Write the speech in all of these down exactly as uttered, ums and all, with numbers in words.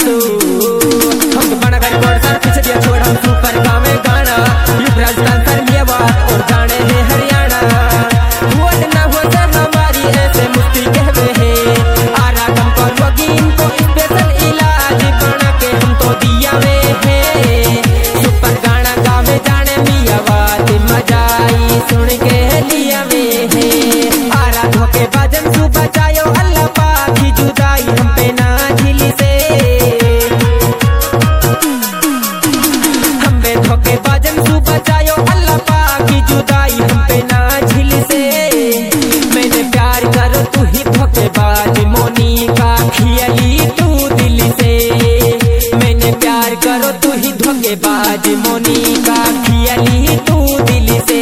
तू हम बड़ा घर कोड सर पीछे दिया छोड़ हम सुपर गावे गाना युद्ध राजस्थान सर ये बात और जाने हैं हरियाणा वोट ना हो सर हमारी ऐसे मुफ्ती कहवे है आरा कम पर वकील को स्पेशल इलाज बना के हम तो दिया में है सुपर गाना गावे जाने मिया बात मजा आई सुन के लिया में है आरा धोखे बाजन सु बचायो अल्लाह पाक की जुदाई हम पे ना झिली से हम पे धोखे बाजन सु बचायो अल्लाह पाक की जुदाई हम पे ना झिली से मैंने प्यार करो तू ही धोखेबाज मोनी का खियली तू दिल से मैंने प्यार करो तू ही धोखेबाज मोनी का खियली तू दिल से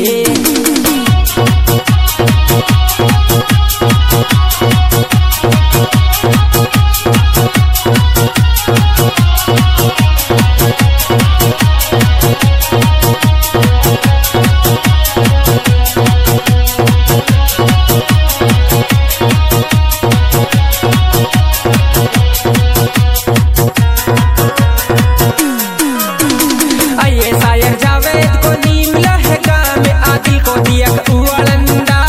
आइए शायर जावेद को नीम लहका में आदिल को दिया उड़ंदा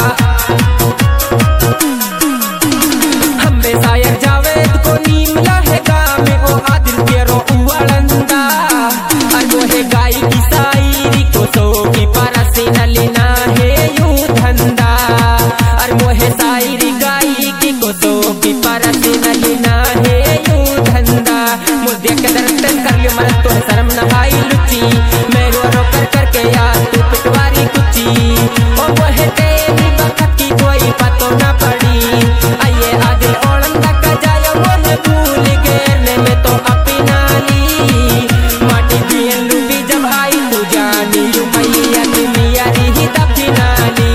हम बे शायर जावेद को नीम लहका में ओ आदिल के रो उड़ंदा अजो है गाई की शायरी को सो की परसी न लेना है यू धंधा और मोहे शायरी गाई की को सो की परसी न लेना है यू धंधा मुझे के दर्द कर लियो मन तो शर्म न आई लुच्ची मैं रो रो कर करके यार तू पिटवारी कुची ओ मोहे तेरी बखत की कोई पतो न पड़ी आइए आदिल ओलंदा का जायो मोहे भूल गेरने में तो अपना ली माटी दियन लुबी जब आई तू जानी यू मैया नी मिया री ही दफिना ली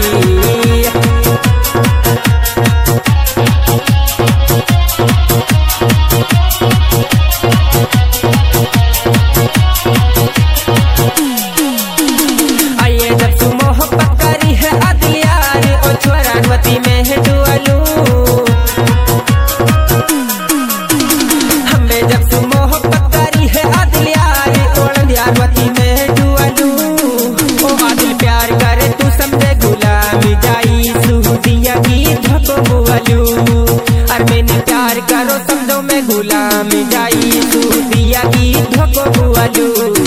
आइए जब तू मोहब्बत करी है आदिल यार ओ छोरानवती में है डुअलू हमने जब तू मोहब्बत करी है आदिल यार ओलंदियानवती में है डुअलू ओ आदिल प्यार करे तू समझे गुलामी जाई सुदिया की धको बुअलू और मैंने प्यार करो समझो मैं गुलामी जाई सुदिया की धको बुअलू